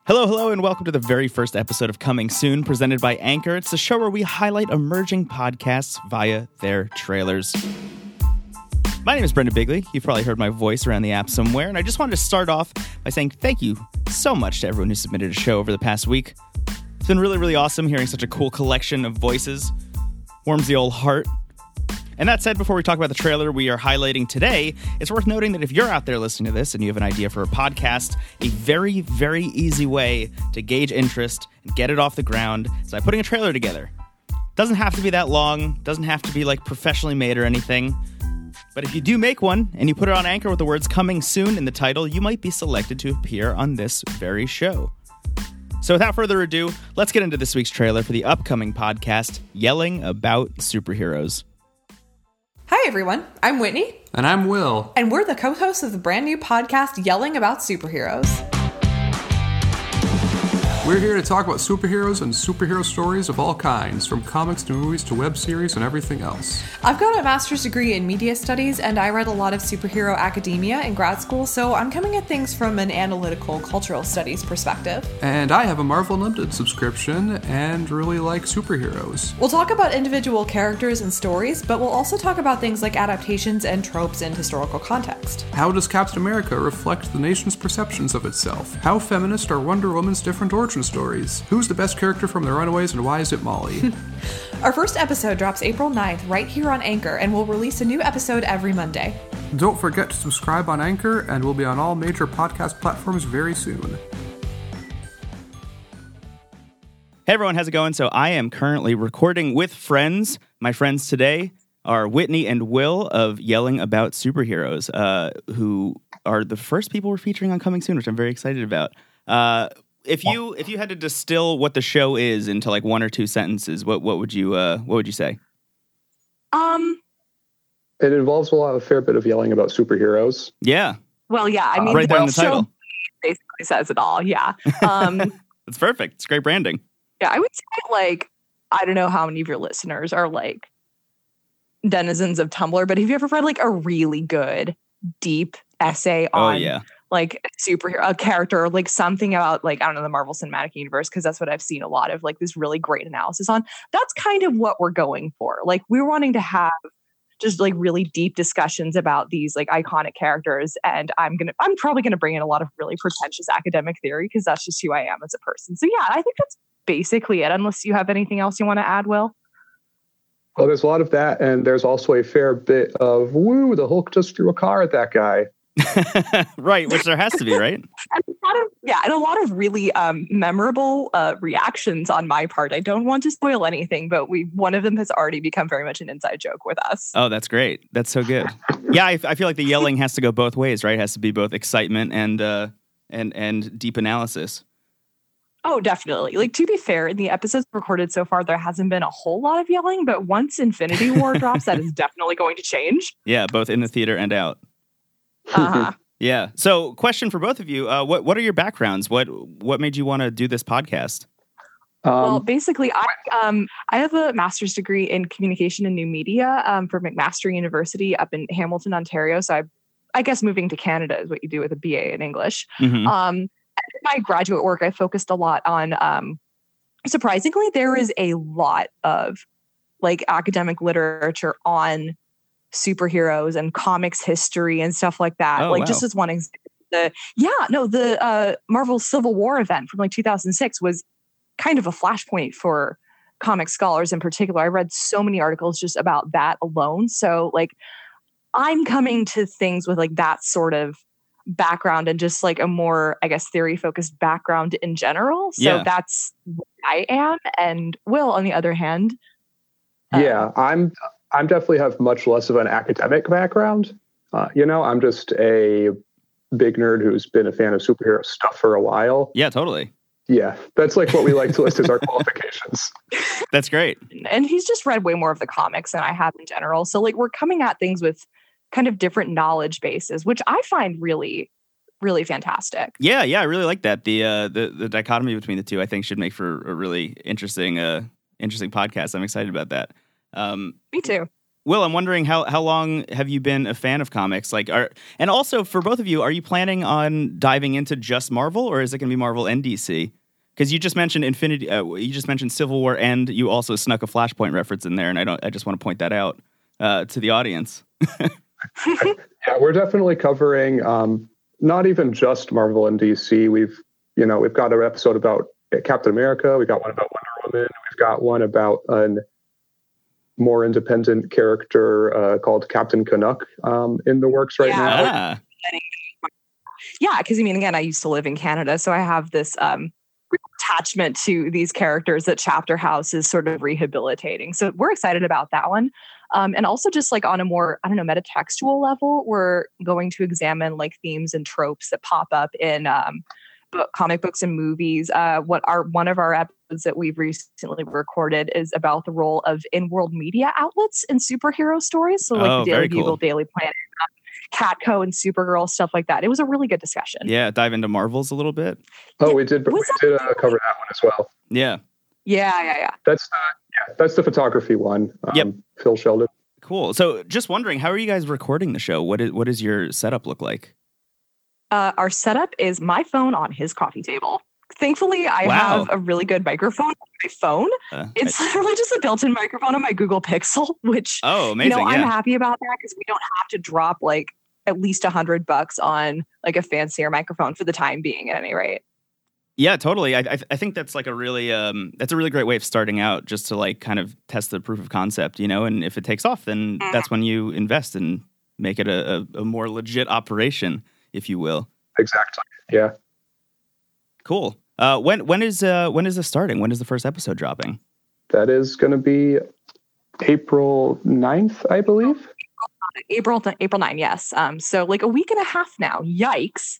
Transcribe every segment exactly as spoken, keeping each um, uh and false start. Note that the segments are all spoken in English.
Hello, hello, and welcome to the very first episode of Coming Soon, presented by Anchor. It's a show where we highlight emerging podcasts via their trailers. My name is Brendan Bigley. You've probably heard my voice around the app somewhere, and I just wanted to start off by saying thank you so much to everyone who submitted a show over the past week. It's been really, really awesome hearing such a cool collection of voices. Warms the old heart. And that said, before we talk about the trailer we are highlighting today, it's worth noting that if you're out there listening to this and you have an idea for a podcast, a very, very easy way to gauge interest and get it off the ground is by putting a trailer together. Doesn't have to be that long, doesn't have to be like professionally made or anything. But if you do make one and you put it on Anchor with the words "Coming Soon" in the title, you might be selected to appear on this very show. So without further ado, let's get into this week's trailer for the upcoming podcast, Yelling About Superheroes. Hi, everyone. I'm Whitney. And I'm Will. And we're the co-hosts of the brand new podcast, Yelling About Superheroes. We're here to talk about superheroes and superhero stories of all kinds, from comics to movies to web series and everything else. I've got a master's degree in media studies, and I read a lot of superhero academia in grad school, so I'm coming at things from an analytical cultural studies perspective. And I have a Marvel Unlimited subscription and really like superheroes. We'll talk about individual characters and stories, but we'll also talk about things like adaptations and tropes in historical context. How does Captain America reflect the nation's perceptions of itself? How feminist are Wonder Woman's different origin stories? Who's the best character from The Runaways and why is it Molly? Our first episode drops April ninth right here on Anchor, and we'll release a new episode every Monday. Don't forget to subscribe on Anchor, and we'll be on all major podcast platforms very soon. Hey everyone, how's it going? So I am currently recording with friends. My friends today are Whitney and Will of Yelling About Superheroes, uh, who are the first people we're featuring on Coming Soon, which I'm very excited about. Uh, if you if you had to distill what the show is into like one or two sentences, what what would you uh, what would you say? Um, it involves a lot, a fair bit of yelling about superheroes. Yeah. Well, yeah. I mean, right there in the show title basically says it all. Yeah. Um, it's perfect. It's great branding. Yeah, I would say like I don't know how many of your listeners are like denizens of Tumblr, but have you ever read like a really good deep essay on? Oh yeah. Like a superhero, a character, or like something about like, I don't know, the Marvel Cinematic Universe, because that's what I've seen a lot of, like this really great analysis on. That's kind of what we're going for. Like we're wanting to have just like really deep discussions about these like iconic characters. And I'm going to, I'm probably going to bring in a lot of really pretentious academic theory because that's just who I am as a person. So yeah, I think that's basically it, unless you have anything else you want to add, Will. Well, there's a lot of that. And there's also a fair bit of, woo, the Hulk just threw a car at that guy. Right, which there has to be, right? And a lot of, yeah, and a lot of really um, memorable uh, reactions on my part. I don't want to spoil anything, but we one of them has already become very much an inside joke with us. Oh, that's great. That's so good. Yeah, I, I feel like the yelling has to go both ways, right? It has to be both excitement and uh, and and deep analysis. Oh, definitely. Like, to be fair, in the episodes recorded so far, there hasn't been a whole lot of yelling, but once Infinity War drops, that is definitely going to change. Yeah, both in the theater and out. Uh-huh. Yeah. So, question for both of you: uh, what what are your backgrounds? What what made you want to do this podcast? Um, well, basically, I um I have a master's degree in communication and new media um, from McMaster University up in Hamilton, Ontario. So, I I guess moving to Canada is what you do with a B A in English. Mm-hmm. Um, in my graduate work, I focused a lot on. Um, surprisingly, there is a lot of like academic literature on superheroes and comics history and stuff like that. Oh, like wow. just as one example, the yeah, no, the uh, Marvel Civil War event from like two thousand six was kind of a flashpoint for comic scholars in particular. I read so many articles just about that alone. So like I'm coming to things with like that sort of background and just like a more, I guess, theory focused background in general. So Yeah. that's what I am. And Will, on the other hand, yeah, um, I'm I'm definitely have much less of an academic background. Uh, you know, I'm just a big nerd who's been a fan of superhero stuff for a while. Yeah, totally. Yeah, that's like what we like to list as our qualifications. That's great. and he's just read way more of the comics than I have in general. So like we're coming at things with kind of different knowledge bases, which I find really, really fantastic. Yeah, yeah, I really like that. The uh, the the dichotomy between the two, I think, should make for a really interesting uh interesting podcast. I'm excited about that. Um, Me too. Will, I'm wondering how, how long have you been a fan of comics? Like, are and also for both of you, are you planning on diving into just Marvel, or is it going to be Marvel and D C? Because you just mentioned Infinity, uh, you just mentioned Civil War, and you also snuck a Flashpoint reference in there, and I don't. I just want to point that out uh, to the audience. Yeah, we're definitely covering um, not even just Marvel and D C. We've you know we've got an episode about Captain America. We've got one about Wonder Woman. We've got one about an more independent character uh, called Captain Canuck um, in the works right Yeah. now. Ah, Yeah, because I mean, again, I used to live in Canada, so I have this um, attachment to these characters that Chapter House is sort of rehabilitating. So we're excited about that one. Um, and also just like on a more, I don't know, metatextual level, we're going to examine like themes and tropes that pop up in um, book, comic books and movies. Uh, what our one of our episodes that we've recently recorded is about the role of in-world media outlets in superhero stories. So like Oh, the Daily very Bugle, cool. Daily Planet, Catco, and Supergirl, stuff like that. It was a really good discussion. yeah, dive into Marvels a little bit. Oh, we did. We Was that- did uh, cover that one as well. Yeah, Yeah, yeah, yeah. That's the yeah, that's the photography one. Um, Yep. Phil Sheldon. cool. So, just wondering, how are you guys recording the show? What is what does your setup look like? Uh, our setup is my phone on his coffee table. Thankfully, I Wow. have a really good microphone on my phone. Uh, It's I- literally just a built-in microphone on my Google Pixel, which oh, you amazing! know I'm yeah, happy about that because we don't have to drop like at least a hundred bucks on like a fancier microphone for the time being. At any rate, yeah, totally. I, I I think that's like a really um that's a really great way of starting out, just to like kind of test the proof of concept, you know. And if it takes off, then that's when you invest and make it a, a, a more legit operation, if you will. Exactly. Yeah. Cool. Uh, when when is uh when is this starting? When is the first episode dropping? That is going to be April ninth, I believe. April April ninth, yes. Um, so like a week and a half now. Yikes!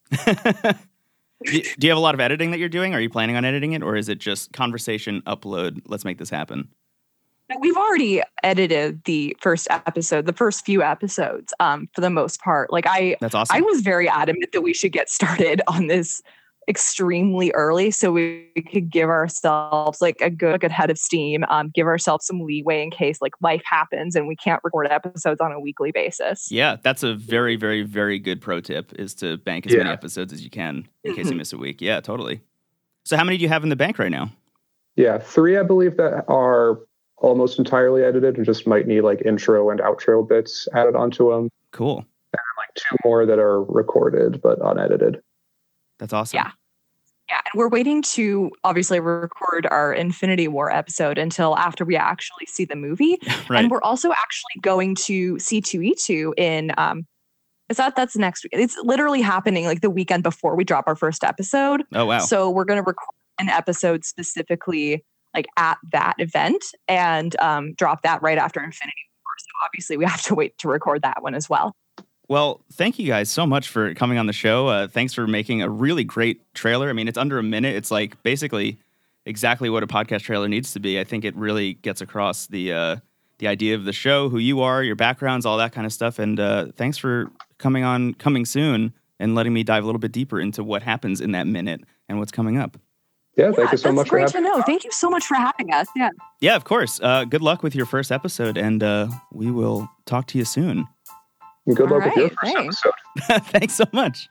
do, do you have a lot of editing that you're doing? Are you planning on editing it, or is it just conversation, upload, let's make this happen? We've already edited the first episode, the first few episodes, um, for the most part. Like I, That's awesome. I was very adamant that we should get started on this extremely early so we could give ourselves like a good, good head of steam, um, give ourselves some leeway in case like life happens and we can't record episodes on a weekly basis. Yeah, that's a very, very, very good pro tip, is to bank as many Yeah. episodes as you can in case you miss a week. Yeah, totally. So how many do you have in the bank right now? Yeah, three I believe that are almost entirely edited and just might need like intro and outro bits added onto them. Cool. Like two more that are recorded but unedited. That's awesome. Yeah. Yeah, and we're waiting to obviously record our Infinity War episode until after we actually see the movie. Right. And we're also actually going to C two E two in um is that that's next week. It's literally happening like the weekend before we drop our first episode. Oh, wow. So we're going to record an episode specifically like at that event and um drop that right after Infinity War. So obviously we have to wait to record that one as well. Well, thank you guys so much for coming on the show. Uh, thanks for making a really great trailer. I mean, it's under a minute. It's like basically exactly what a podcast trailer needs to be. I think it really gets across the uh, the idea of the show, who you are, your backgrounds, all that kind of stuff. And uh, thanks for coming on Coming Soon and letting me dive a little bit deeper into what happens in that minute and what's coming up. Yeah, thank Yeah, you so that's much for great to having know. me. Thank you so much for having us. Yeah. Yeah, of course. Uh, good luck with your first episode, and uh, we will talk to you soon. And good All luck with your right, first thanks. episode. Thanks so much.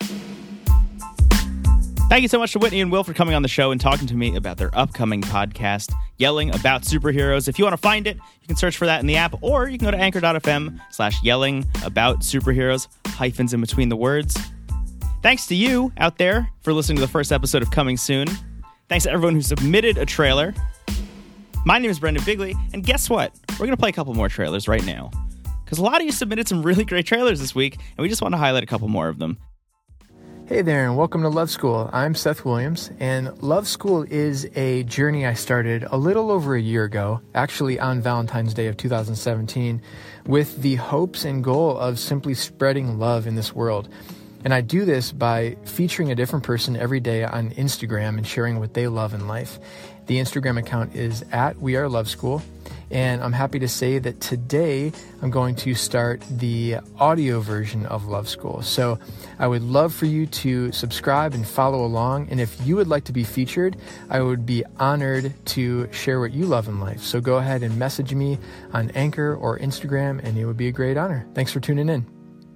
Thank you so much to Whitney and Will for coming on the show and talking to me about their upcoming podcast, Yelling About Superheroes. If you want to find it, you can search for that in the app, or you can go to anchor.fm slash yelling about superheroes, hyphens in between the words. Thanks to you out there for listening to the first episode of Coming Soon. Thanks to everyone who submitted a trailer. My name is Brendan Bigley, and guess what? We're going to play a couple more trailers right now, because a lot of you submitted some really great trailers this week, and we just want to highlight a couple more of them. Hey there, and welcome to Love School. I'm Seth Williams, and Love School is a journey I started a little over a year ago, actually on Valentine's Day of two thousand seventeen, with the hopes and goal of simply spreading love in this world. And I do this by featuring a different person every day on Instagram and sharing what they love in life. The Instagram account is at We Are Love School. And I'm happy to say that today I'm going to start the audio version of Love School. So I would love for you to subscribe and follow along. And if you would like to be featured, I would be honored to share what you love in life. So go ahead and message me on Anchor or Instagram, and it would be a great honor. Thanks for tuning in.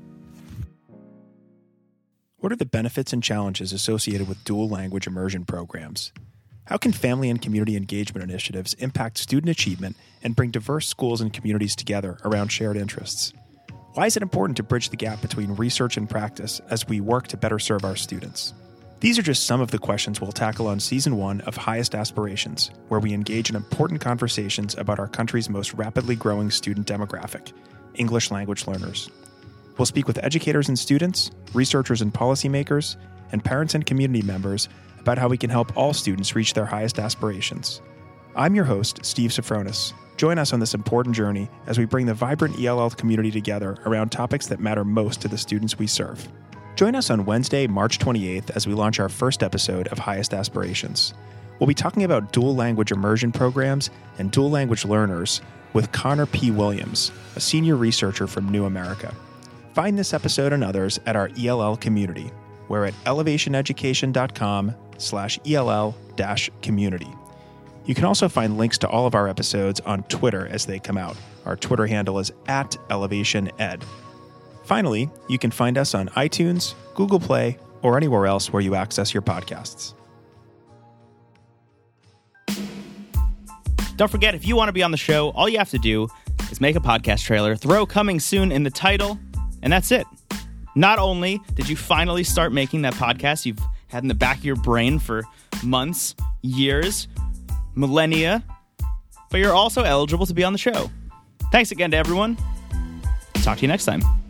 What are the benefits and challenges associated with dual language immersion programs? How can family and community engagement initiatives impact student achievement and bring diverse schools and communities together around shared interests? Why is it important to bridge the gap between research and practice as we work to better serve our students? These are just some of the questions we'll tackle on Season one of Highest Aspirations, where we engage in important conversations about our country's most rapidly growing student demographic, English language learners. We'll speak with educators and students, researchers and policymakers, and parents and community members about how we can help all students reach their highest aspirations. I'm your host, Steve Sofronis. Join us on this important journey as we bring the vibrant E L L community together around topics that matter most to the students we serve. Join us on Wednesday, March twenty-eighth, as we launch our first episode of Highest Aspirations. We'll be talking about dual language immersion programs and dual language learners with Connor P. Williams, a senior researcher from New America. Find this episode and others at our E L L community. We're at elevationeducation.com slash ELL dash community. You can also find links to all of our episodes on Twitter as they come out. Our Twitter handle is at elevationed. Finally, you can find us on iTunes, Google Play, or anywhere else where you access your podcasts. Don't forget, if you want to be on the show, all you have to do is make a podcast trailer, throw coming soon in the title, and that's it. Not only did you finally start making that podcast you've had in the back of your brain for months, years, millennia, but you're also eligible to be on the show. Thanks again to everyone. Talk to you next time.